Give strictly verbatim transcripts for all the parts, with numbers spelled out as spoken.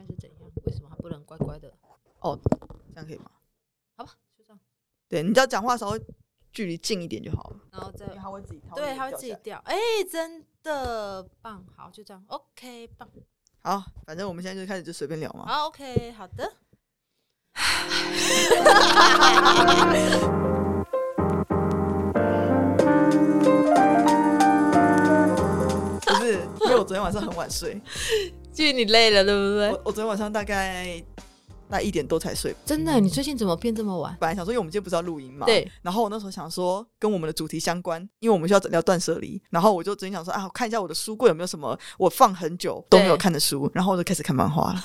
在是怎样？为什么还不能乖乖的？ 哦，这样可以吗？ 好吧，就这样。 对，你只要讲话稍微距离近一点就好了， 然后再因为它会自己， 对，它会自己掉。哎、欸，真的棒！好，就这样 ，OK， 棒。 好，反正我们现在就开始就随便聊嘛。 好 ，OK， 好的。 不是，因为我昨天晚上很晚睡， 就你累了，对不对？ 我我昨天晚上大概大概一点多才睡。 真的，你最近怎么变这么晚？ 本来想说，因为我们今天不是要录音嘛， 对。 然后我那时候想说，跟我们的主题相关，因为我们需要聊断舍离。然后我就昨天想说啊，我看一下我的书柜有没有什么我放很久都没有看的书，然后我就开始看漫画了。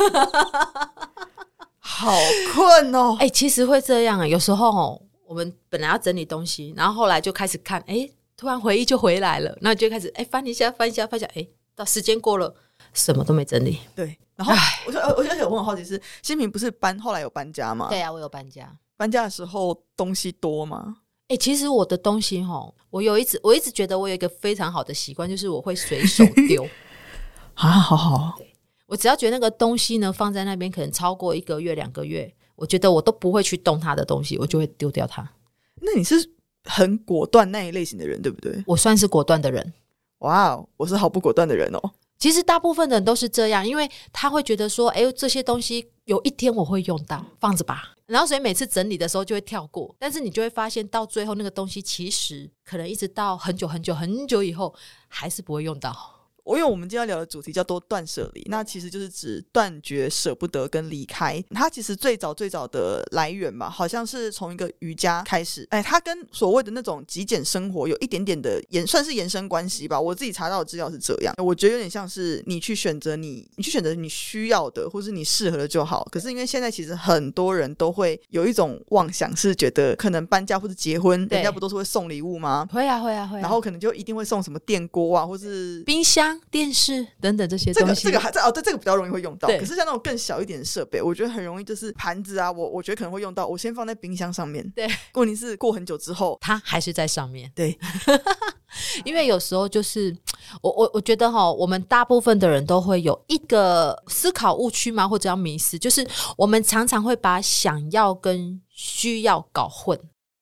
好困哦！ 哎、欸，其实会这样啊、欸。有时候、哦、我们本来要整理东西，然后后来就开始看，哎、欸，突然回忆就回来了，然后就开始哎、欸、翻一下翻一下翻一下，哎、欸，到时间过了，什么都没整理。 对，然后我就我就我很好奇是，新平不是搬后来有搬家吗？ 对啊，我有搬家。 搬家的时候东西多吗？ 哎、欸，其实我的东西齁，我有一直我一直觉得我有一个非常好的习惯，就是我会随手丢。 啊，好好。 我只要觉得那个东西呢放在那边可能超过一个月两个月，我觉得我都不会去动它的东西，我就会丢掉它。 那你是很果断那一类型的人对不对？ 我算是果断的人。 哇哦，我是好不果断的人哦。 其实大部分的人都是这样，因为他会觉得说哎，这些东西有一天我会用到，放着吧，然后所以每次整理的时候就会跳过，但是你就会发现到最后那个东西其实可能一直到很久很久很久以后还是不会用到。 因为我们今天要聊的主题叫做断舍离，那其实就是指断绝、舍不得跟离开。它其实最早最早的来源嘛，好像是从一个瑜伽开始，哎，它跟所谓的那种极简生活有一点点的延，算是延伸关系吧。我自己查到的资料是这样，我觉得有点像是你去选择你，你去选择你需要的，或是你适合的就好。可是因为现在其实很多人都会有一种妄想，是觉得可能搬家或是结婚，人家不都是会送礼物吗？ 会啊会啊会啊。 然后可能就一定会送什么电锅啊，或是冰箱、电视等等这些东西。 这个这个还在哦，对，这个比较容易会用到。可是像那种更小一点的设备，我觉得很容易就是盘子啊，我我觉得可能会用到，我先放在冰箱上面。 对， 问题是过很久之后， 它还是在上面。 对， 因为有时候就是我我我觉得哈，我们大部分的人都会有一个思考误区嘛，或者叫迷思，就是我们常常会把想要跟需要搞混。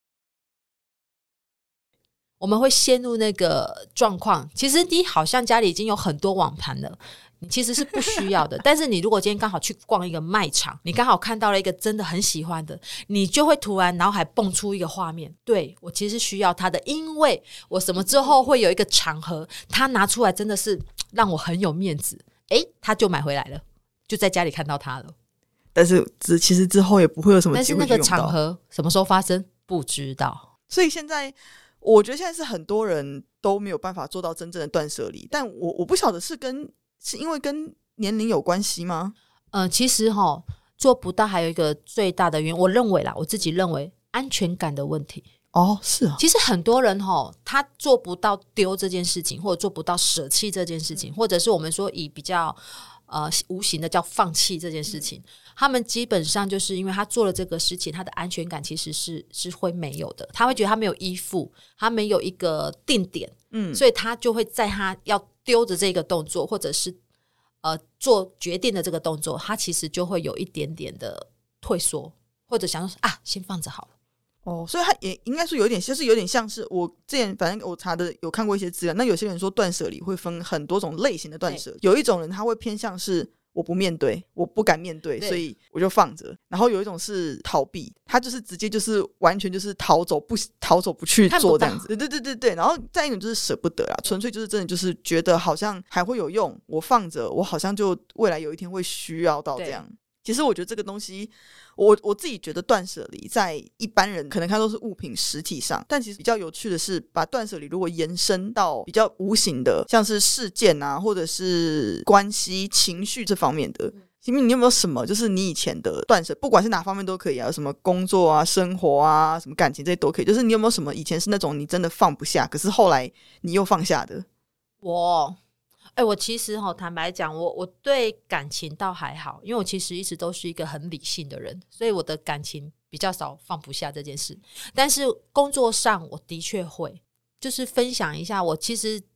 我们会陷入那个状况，其实你好像家里已经有很多网盘了，你其实是不需要的。但是你如果今天刚好去逛一个卖场，你刚好看到了一个真的很喜欢的，你就会突然脑海蹦出一个画面，对，我其实是需要它的，因为我什么之后会有一个场合，它拿出来真的是让我很有面子，诶，他就买回来了，就在家里看到它了。 但是其实之后也不会有什么机会去用到。 但是那个场合什么时候发生不知道。 所以现在我觉得现在是很多人都没有办法做到真正的断舍离，但我我不晓得是跟是因为跟年龄有关系吗？ 呃，其实齁做不到还有一个最大的原因，我认为啦，我自己认为安全感的问题。 哦，是啊。 其实很多人齁他做不到丢这件事情，或者做不到舍弃这件事情，或者是我们说以比较呃无形的叫放弃这件事情、嗯、他们基本上就是因为他做了这个事情，他的安全感其实是是会没有的，他会觉得他没有依附，他没有一个定点，嗯，所以他就会在他要丢的这个动作，或者是呃做决定的这个动作，他其实就会有一点点的退缩，或者想说啊先放着好了。 哦，所以它也应该说有点，就是有点像是我之前反正我查的有看过一些资料，那有些人说断舍离会分很多种类型的断舍，有一种人他会偏向是我不面对，我不敢面对，所以我就放着。然后有一种是逃避，他就是直接就是完全就是逃走不逃走不去做这样子。对对对对对。然后再一种就是舍不得啦，纯粹就是真的就是觉得好像还会有用，我放着，我好像就未来有一天会需要到这样。其实我觉得这个东西我我自己觉得断舍离在一般人可能看都是物品实体上，但其实比较有趣的是把断舍离如果延伸到比较无形的，像是事件啊或者是关系情绪这方面的。新民你有没有什么就是你以前的断舍，不管是哪方面都可以啊，什么工作啊生活啊什么感情这些都可以，就是你有没有什么以前是那种你真的放不下可是后来你又放下的？ 我哎、欸，我其实齁坦白讲，我我对感情倒还好，因为我其实一直都是一个很理性的人，所以我的感情比较少放不下这件事。但是工作上我的确会，就是分享一下，我其实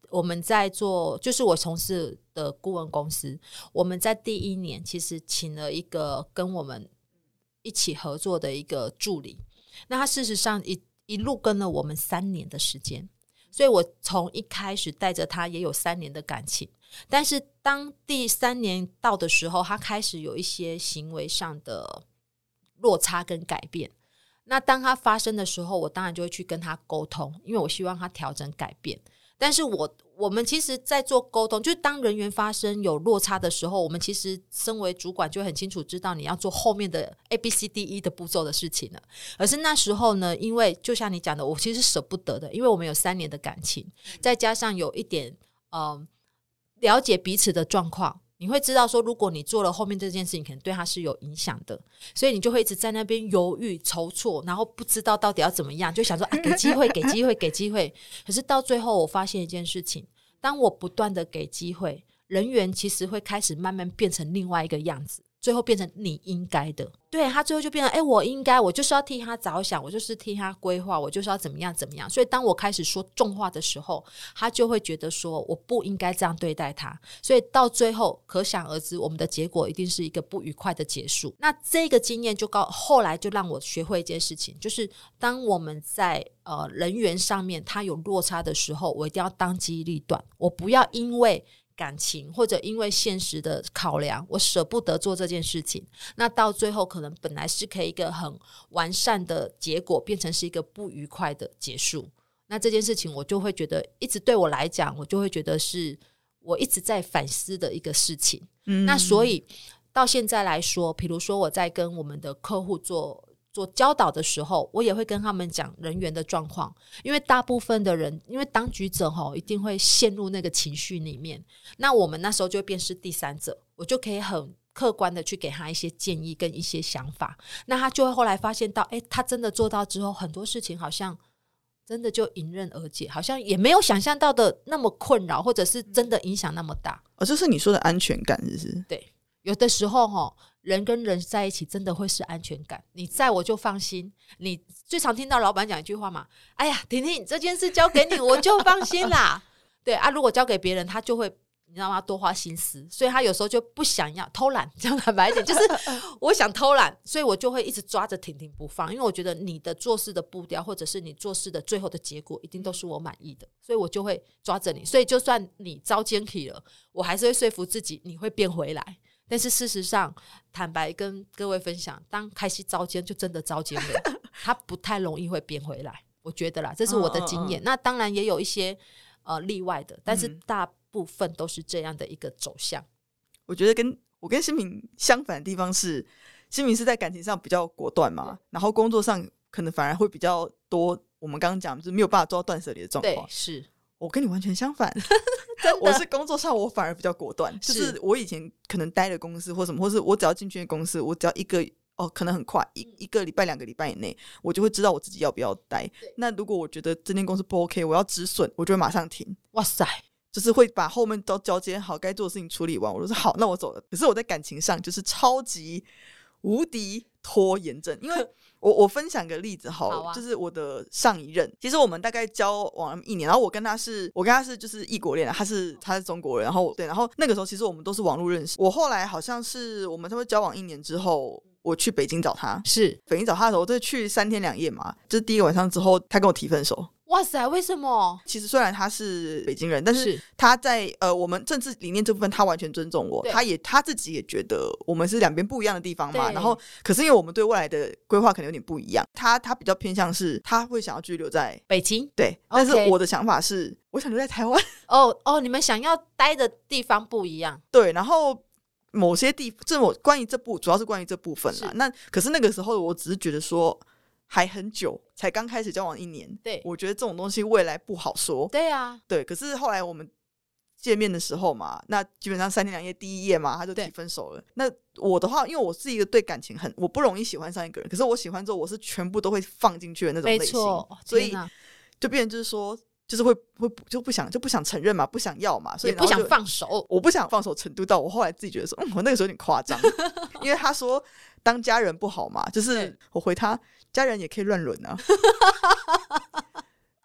我们在做，就是我从事的顾问公司，我们在第一年其实请了一个跟我们一起合作的一个助理，那他事实上一一路跟了我们三年的时间，所以我从一开始带着他也有三年的感情，但是当第三年到的时候，他开始有一些行为上的落差跟改变，那当他发生的时候，我当然就会去跟他沟通，因为我希望他调整改变。但是我我们其实在做沟通，就是当人员发生有落差的时候，我们其实身为主管就很清楚知道你要做后面的 A B C D E 的步骤的事情了。可是那时候呢，因为就像你讲的，我其实舍不得的，因为我们有三年的感情，再加上有一点呃了解彼此的状况，你会知道说如果你做了后面这件事情可能对他是有影响的，所以你就会一直在那边犹豫踌躇，然后不知道到底要怎么样，就想说啊，给机会给机会给机会。可是到最后我发现一件事情，当我不断的给机会，人员其实会开始慢慢变成另外一个样子，最后变成你应该的，对，他最后就变成哎，我应该，我就是要替他着想，我就是替他规划，我就是要怎么样怎么样。所以当我开始说重话的时候，他就会觉得说我不应该这样对待他，所以到最后可想而知，我们的结果一定是一个不愉快的结束。那这个经验就告后来就让我学会一件事情，就是当我们在呃人员上面他有落差的时候，我一定要当机立断，我不要因为感情或者因为现实的考量，我舍不得做这件事情，那到最后可能本来是可以一个很完善的结果，变成是一个不愉快的结束。那这件事情我就会觉得一直对我来讲，我就会觉得是我一直在反思的一个事情、嗯、那所以到现在来说，比如说我在跟我们的客户做做教导的时候，我也会跟他们讲人员的状况，因为大部分的人因为当局者吼一定会陷入那个情绪里面，那我们那时候就会变是第三者，我就可以很客观的去给他一些建议跟一些想法，那他就会后来发现到诶，他真的做到之后，很多事情好像真的就迎刃而解，好像也没有想象到的那么困扰，或者是真的影响那么大。 哦，这是你说的安全感是不是？ 对，有的时候吼人跟人在一起真的会是安全感，你在我就放心。你最常听到老板讲一句话嘛，哎呀婷婷这件事交给你我就放心啦对啊，如果交给别人他就会你知道吗多花心思，所以他有时候就不想要偷懒，这样坦白一点就是我想偷懒，所以我就会一直抓着婷婷不放，因为我觉得你的做事的步调或者是你做事的最后的结果一定都是我满意的，所以我就会抓着你，所以就算你遭奸体了，我还是会说服自己你会变回来。但是事实上坦白跟各位分享，当开始遭奸就真的遭奸了他不太容易会变回来，我觉得啦，这是我的经验、嗯嗯嗯、那当然也有一些呃例外的，但是大部分都是这样的一个走向、嗯、 我觉得跟我跟新民相反的地方是，新民是在感情上比较果断嘛，然后工作上可能反而会比较多我们刚刚讲就是没有办法做到断舍离的状况。 对，是我跟你完全相反我是工作上我反而比较果断，就是我以前可能待的公司或什么，或是我只要进去的公司，我只要一个哦，可能很快 一, 一个礼拜两个礼拜以内我就会知道我自己要不要待。那如果我觉得这间公司不 OK 我要止损，我就会马上停。 哇塞， 就是会把后面都交接好，该做的事情处理完我就说好那我走了。可是我在感情上就是超级无敌拖延症，因为我我分享个例子好了，好、啊、就是我的上一任，其实我们大概交往一年，然后我跟他是我跟他是就是异国恋，他是他是中国人，然后对，然后那个时候其实我们都是网络认识。我后来好像是我们差不多交往一年之后，我去北京找他， 是北京找他的时候，我就去三天两夜嘛，就是第一个晚上之后，他跟我提分手。 哇塞，为什么？ 其实虽然他是北京人，但是他在呃我们政治理念这部分他完全尊重我，他也他自己也觉得我们是两边不一样的地方嘛，然后可是因为我们对未来的规划可能有点不一样，他他比较偏向是他会想要继续留在北京， 对，但是我的想法是我想留在台湾。 哦哦，你们想要待的地方不一样， 对，然后某些地这我关于这部主要是关于这部分啦。那可是那个时候我只是觉得说还很久，才刚开始交往一年，对，我觉得这种东西未来不好说。 对啊， 对，可是后来我们见面的时候嘛，那基本上三天两夜第一夜嘛他就提分手了。那我的话因为我是一个对感情很我不容易喜欢上一个人，可是我喜欢之后我是全部都会放进去的那种类型，没错，所以就变成就是说就是会会就不想就不想承认嘛，不想要嘛，所以也不想放手。 我不想放手程度到我后来自己觉得说嗯我那个时候有点夸张因为他说当家人不好嘛，就是我回他家人也可以乱伦啊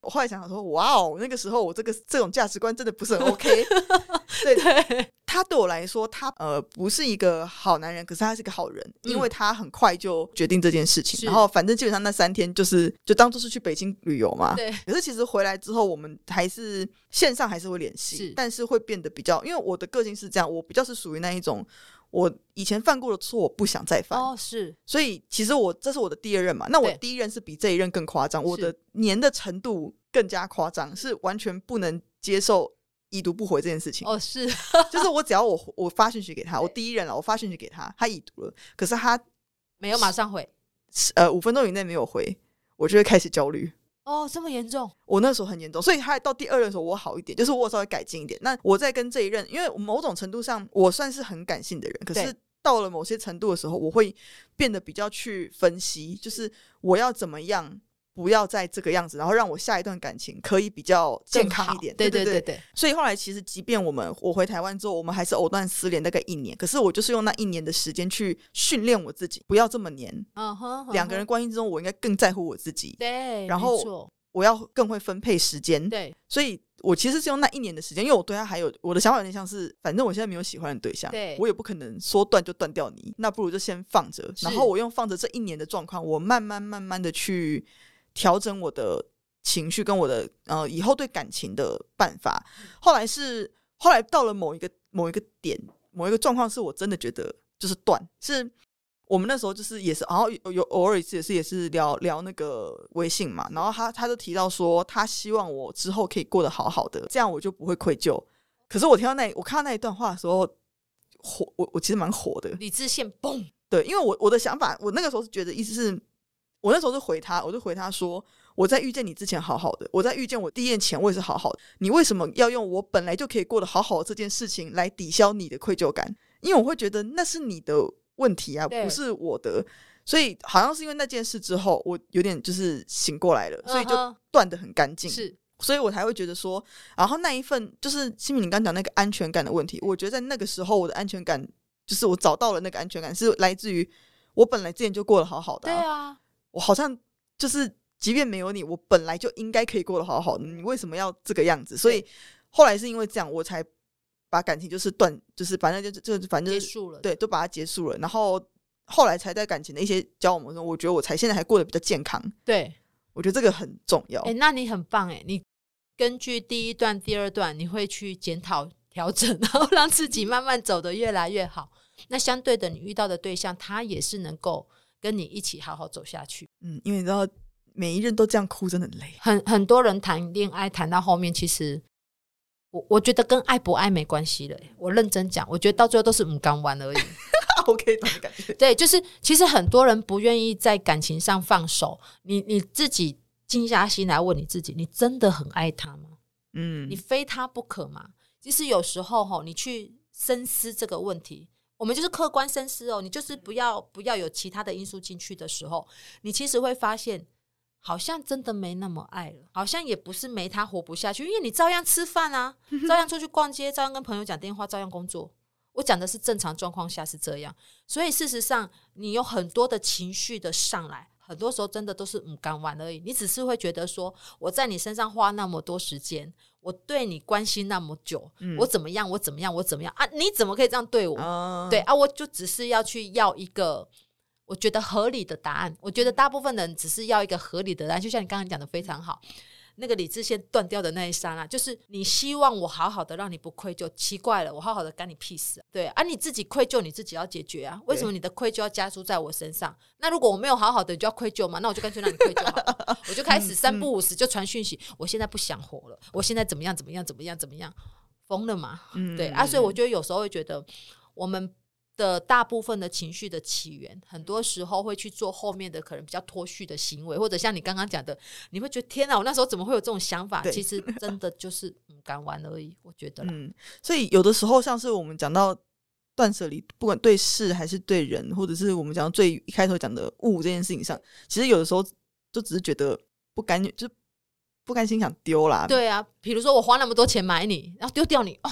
我后来想想说，哇哦，那个时候我这个这种价值观真的不是很 OK 对对， 他对我来说他呃不是一个好男人，可是他是个好人， 嗯因为他很快就决定这件事情， 是然后反正基本上那三天就是就当作是去北京旅游嘛。 对， 可是其实回来之后我们还是线上还是会联系， 是但是会变得比较，因为我的个性是这样，我比较是属于那一种我以前犯过的错我不想再犯。 哦，是， 所以其实我这是我的第二任嘛，那我对第一任是比这一任更夸张，我的黏的程度更加夸张，是完全不能接受已读不回这件事情。 哦，是， 就是我只要我我发讯息给他，我第一任了，我发讯息给他，他已读了，可是他没有马上回。 呃五分钟以内没有回，我就会开始焦虑。 哦，这么严重？ 我那时候很严重，所以他到第二任的时候我好一点，就是我有稍微改进一点。那我在跟这一任，因为某种程度上我算是很感性的人，可是对到了某些程度的时候，我会变得比较去分析，就是我要怎么样不要再这个样子，然后让我下一段感情可以比较健康一点。 对对对对对对， 所以后来其实即便我们我回台湾之后，我们还是藕断丝连大概一年，可是我就是用那一年的时间去训练我自己，不要这么黏。 嗯哼， 两个人关系之中，我应该更在乎我自己， 对， 然后没错我要更会分配时间。 对， 所以我其实是用那一年的时间，因为我对他还有我的想法有点像是，反正我现在没有喜欢的对象， 对我也不可能说断就断掉你，那不如就先放着。然后我用放着这一年的状况，我慢慢慢慢的去调整我的情绪跟我的呃以后对感情的办法。后来是后来到了某一个某一个点，某一个状况，是我真的觉得就是断，是我们那时候就是也是，然后有有偶尔一次也是也是聊聊那个微信嘛，然后他他就提到说他希望我之后可以过得好好的，这样我就不会愧疚。可是我听到那我看到那一段话的时候，火我我其实蛮火的， 理智线嘣， 对，因为我我的想法，我那个时候是觉得意思是，我那时候是回他，我就回他说，我在遇见你之前好好的，我在遇见我第一任前我也是好好的，你为什么要用我本来就可以过得好好的这件事情来抵消你的愧疚感？因为我会觉得那是你的问题啊，不是我的。所以好像是因为那件事之后，我有点就是醒过来了，所以就断得很干净。 是， 所以我才会觉得说，然后那一份就是新民你刚讲那个安全感的问题，我觉得在那个时候我的安全感就是我找到了那个安全感，是来自于我本来之前就过得好好的、啊。 对啊， 我好像就是即便没有你，我本来就应该可以过得好好的，你为什么要这个样子？所以后来是因为这样，我才把感情就是断，就是反正就就反正、就是、 结束了， 对，都把它结束了。然后后来才在感情的一些交往中，我觉得我才现在还过得比较健康。 对， 我觉得这个很重要。 哎、欸，那你很棒哎！你根据第一段、第二段，你会去检讨、调整，然后让自己慢慢走得越来越好。那相对的，你遇到的对象，他也是能够跟你一起好好走下去。 嗯，因为你知道，每一任都这样哭，真的很累。 很很多人谈恋爱谈到后面，其实我我觉得跟爱不爱没关系了。我认真讲，我觉得到最后都是唔敢玩而已。 OK， 懂的感觉。 对，就是其实很多人不愿意在感情上放手。你你自己静下心来问你自己，你真的很爱他吗？ 嗯， 你非他不可吗？其实有时候吼，你去深思这个问题，我们就是客观深思哦。你就是不要不要有其他的因素进去的时候，你其实会发现，好像真的没那么爱了，好像也不是没他活不下去，因为你照样吃饭啊，照样出去逛街，照样跟朋友讲电话，照样工作。我讲的是正常状况下是这样，所以事实上你有很多的情绪的上来，很多时候真的都是唔甘玩而已。你只是会觉得说，我在你身上花那么多时间，我对你关心那么久、嗯、我怎么样我怎么样我怎么样啊？你怎么可以这样对我、哦、对啊，我就只是要去要一个我觉得合理的答案。我觉得大部分人只是要一个合理的答案，就像你刚刚讲的非常好，那个理智线断掉的那一刹那，就是你希望我好好的让你不愧疚，奇怪了，我好好的干你屁事、啊、对啊，你自己愧疚你自己要解决啊，为什么你的愧疚要加诸在我身上？那如果我没有好好的你就要愧疚吗？那我就干脆让你愧疚好了我就开始三不五时就传讯息、嗯、我现在不想活了，我现在怎么样怎么样怎么样怎么样，疯了嘛、嗯、对啊，所以我觉得有时候会觉得我们的大部分的情绪的起源，很多时候会去做后面的可能比较脱序的行为，或者像你刚刚讲的，你会觉得天哪，我那时候怎么会有这种想法？其实真的就是唔敢玩而已，我觉得啦。 嗯，所以有的时候像是我们讲到断舍离，不管对事还是对人，或者是我们讲到最一开头讲的物这件事情上，其实有的时候就只是觉得不甘，就不甘心想丢啦。 对啊，比如说我花那么多钱买你，然后丢掉你，哦，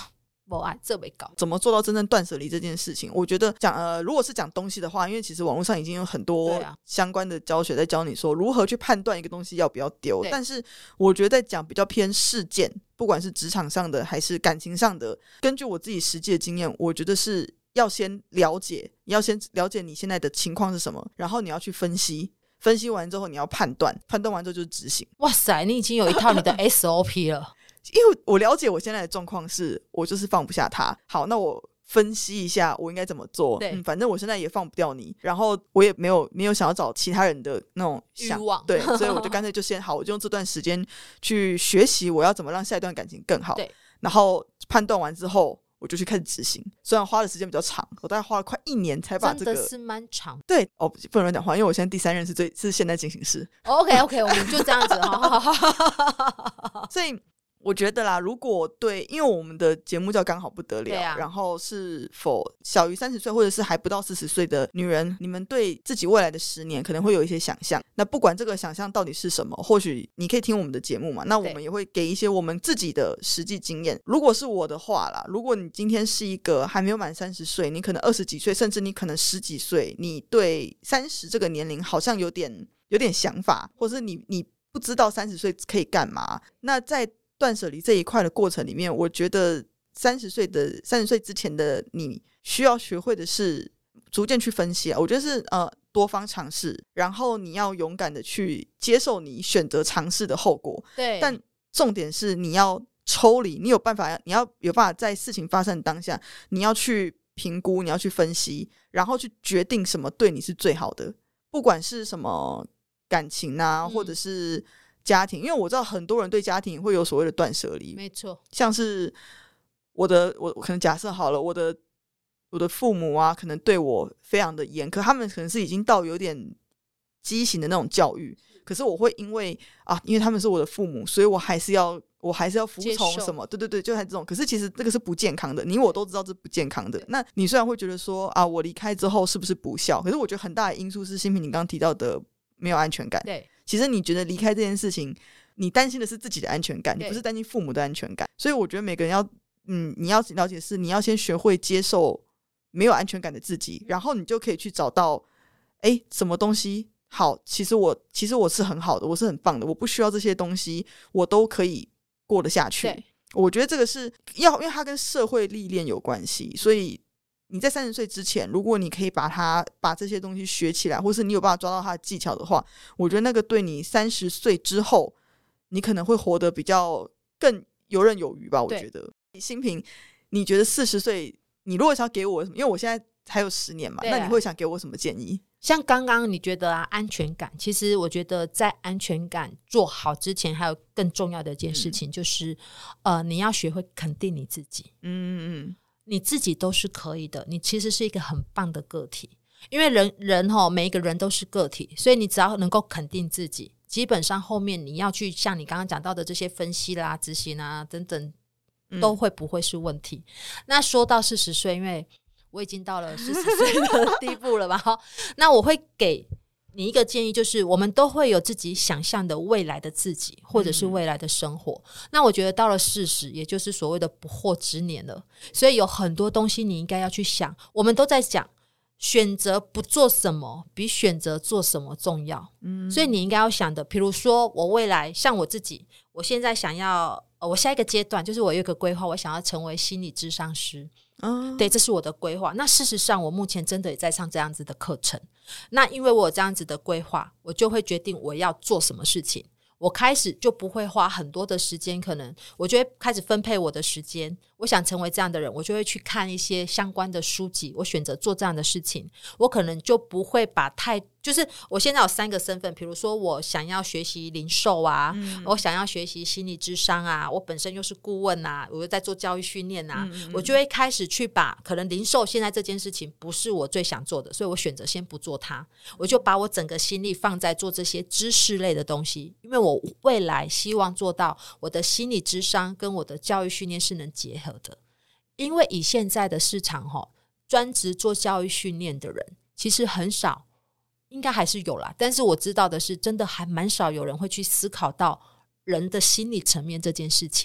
不爱这没搞。 怎么做到真正断舍离这件事情？我觉得讲呃，如果是讲东西的话，因为其实网络上已经有很多相关的教学在教你说如何去判断一个东西要不要丢，但是我觉得在讲比较偏事件，不管是职场上的还是感情上的，根据我自己实际的经验，我觉得是要先了解，你要先了解你现在的情况是什么，然后你要去分析，分析完之后你要判断，判断完之后就是执行。 哇塞，你已经有一套你的 S O P 了。 因为我了解我现在的状况是我就是放不下他，好，那我分析一下我应该怎么做。对、嗯，反正我现在也放不掉你，然后我也没有没有想要找其他人的那种欲望， 对，所以我就干脆就先好，我就用这段时间去学习我要怎么让下一段感情更好。对，然后判断完之后我就去开始执行，虽然花的时间比较长，我大概花了快一年才把这个， 真的是蛮长。 对哦，不能乱讲话，因为我现在第三任是最是现在进行式。 OK OK， 我们就这样子哈。 所以我觉得啦，如果对，因为我们的节目叫刚好不得了、啊、然后是否小于三十岁或者是还不到四十岁的女人，你们对自己未来的十年可能会有一些想象，那不管这个想象到底是什么，或许你可以听我们的节目嘛，那我们也会给一些我们自己的实际经验。如果是我的话啦，如果你今天是一个还没有满三十岁，你可能二十几岁，甚至你可能十几岁，你对三十这个年龄好像有点有点想法，或是你你不知道三十岁可以干嘛，那在断舍离这一块的过程里面，我觉得三十岁的三十岁之前的你需要学会的是逐渐去分析啊，我觉得是呃多方尝试，然后你要勇敢的去接受你选择尝试的后果。 对， 但重点是你要抽离，你有办法，你要有办法在事情发生的当下，你要去评估，你要去分析，然后去决定什么对你是最好的，不管是什么感情啊，嗯、或者是家庭，因为我知道很多人对家庭会有所谓的断舍离， 没错， 像是我的我可能假设好了，我的我的父母啊，可能对我非常的严苛，他们可能是已经到有点畸形的那种教育，可是我会因为啊，因为他们是我的父母，所以我还是要我还是要服从什么，对对对，就还这种，可是其实这个是不健康的，你我都知道这是不健康的。那你虽然会觉得说啊，我离开之后是不是不孝，可是我觉得很大的因素是新平你刚刚提到的没有安全感。 对， 其实你觉得离开这件事情，你担心的是自己的安全感，你不是担心父母的安全感。所以我觉得每个人要，嗯，你要了解的是，你要先学会接受没有安全感的自己，然后你就可以去找到，哎，什么东西好？其实我其实我是很好的，我是很棒的，我不需要这些东西，我都可以过得下去。对，我觉得这个是要，因为它跟社会历练有关系，所以你在三十岁之前，如果你可以把它把这些东西学起来，或是你有办法抓到它的技巧的话，我觉得那个对你三十岁之后，你可能会活得比较更游刃有余吧。我觉得新平，你觉得四十岁，你如果想给我什么，因为我现在还有十年嘛，啊、那你会想给我什么建议？ 像刚刚你觉得啊，安全感，其实我觉得在安全感做好之前，还有更重要的一件事情，嗯、就是呃，你要学会肯定你自己。嗯嗯嗯。你自己都是可以的，你其实是一个很棒的个体，因为人人齁，每一个人都是个体，所以你只要能够肯定自己，基本上后面你要去像你刚刚讲到的这些分析啦、执行啊等等，都会不会是问题。嗯、那说到四十岁，因为我已经到了四十岁的地步了嘛，那我会给你一个建议，就是我们都会有自己想象的未来的自己，或者是未来的生活、嗯、那我觉得到了四十，也就是所谓的不惑之年了，所以有很多东西你应该要去想。我们都在讲选择不做什么比选择做什么重要、嗯、所以你应该要想的，比如说我未来，像我自己，我现在想要、呃、我下一个阶段就是我有一个规划，我想要成为心理咨商师、哦、对，这是我的规划。那事实上我目前真的也在上这样子的课程，那因为我有这样子的规划，我就会决定我要做什么事情，我开始就不会花很多的时间，可能我就会开始分配我的时间，我想成为这样的人，我就会去看一些相关的书籍，我选择做这样的事情，我可能就不会把太就是我现在有三个身份，比如说我想要学习零售啊、嗯、我想要学习心理諮商啊，我本身又是顾问啊，我又在做教育训练啊、嗯、我就会开始去把可能零售现在这件事情不是我最想做的，所以我选择先不做它，我就把我整个心力放在做这些知识类的东西，因为我未来希望做到我的心理諮商跟我的教育训练是能结合的。因为以现在的市场专职做教育训练的人其实很少，应该还是有啦，但是我知道的是真的还蛮少有人会去思考到人的心理层面这件事情。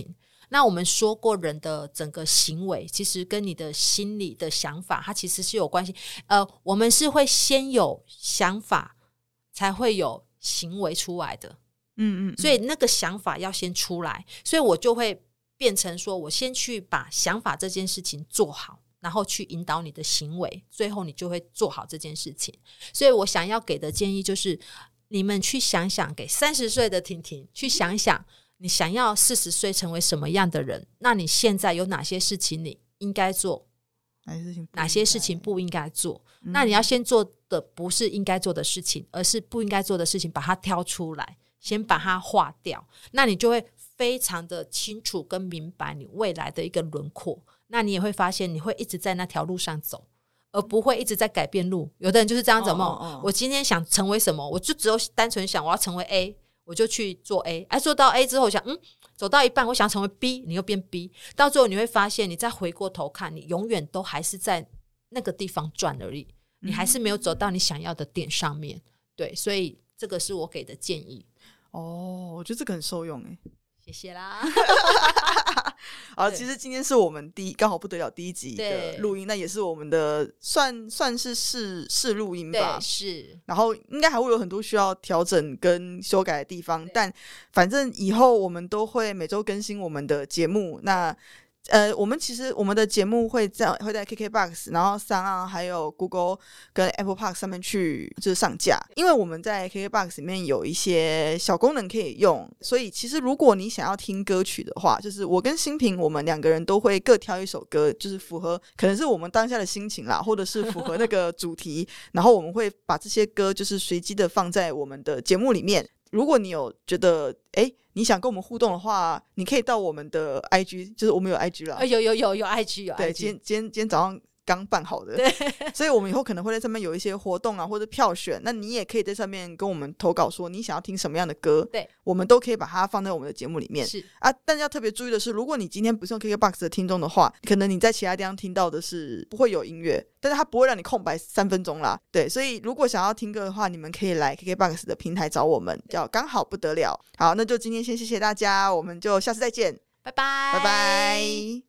那我们说过人的整个行为其实跟你的心理的想法它其实是有关系，呃，我们是会先有想法才会有行为出来的， 嗯 嗯, 嗯， 所以那个想法要先出来，所以我就会变成说我先去把想法这件事情做好，然后去引导你的行为，最后你就会做好这件事情。所以我想要给的建议就是你们去想想，给三十岁的婷婷去想想你想要四十岁成为什么样的人，那你现在有哪些事情你应该做， 哪些事情哪些事情不应该做、 嗯、 那你要先做的不是应该做的事情，而是不应该做的事情把它挑出来，先把它划掉，那你就会非常的清楚跟明白你未来的一个轮廓，那你也会发现你会一直在那条路上走，而不会一直在改变路。有的人就是这样子嘛、哦哦哦、我今天想成为什么，我就只有单纯想我要成为 A， 我就去做 A， 哎，做到 A 之后我想嗯，走到一半我想成为 B， 你又变 B， 到最后你会发现你再回过头看，你永远都还是在那个地方转而已，你还是没有走到你想要的点上面。对，所以这个是我给的建议。 哦，我觉得这个很受用耶， 谢谢啦。 好，其实今天是我们第一刚好不得了第一集的录音，那也是我们的算算是试试录音吧， 对，是。 然后应该还会有很多需要调整跟修改的地方，但反正以后我们都会每周更新我们的节目。那呃，我们其实我们的节目会在会在 K K B O X， 然后 SoundOn 还有 Google 跟 Apple Park 上面去就是上架，因为我们在 K K B O X 里面有一些小功能可以用，所以其实如果你想要听歌曲的话，就是我跟新平我们两个人都会各挑一首歌，就是符合可能是我们当下的心情啦，或者是符合那个主题，然后我们会把这些歌就是随机的放在我们的节目里面。如果你有觉得诶你想跟我们互动的话，你可以到我们的 I G， 就是我们有 I G 啦、 呃、有有有有 I G 有 I G， 对，今天今天今天早上刚办好的， 对， 所以我们以后可能会在上面有一些活动啊，或者票选，那你也可以在上面跟我们投稿说你想要听什么样的歌， 对， 我们都可以把它放在我们的节目里面。 是啊，但是要特别注意的是，如果你今天不是用 K K B O X 的听众的话，可能你在其他地方听到的是不会有音乐，但是它不会让你空白三分钟啦。对，所以如果想要听歌的话，你们可以来 K K B O X 的平台找我们，叫刚好不得了。好，那就今天先谢谢大家，我们就下次再见， 拜拜拜拜。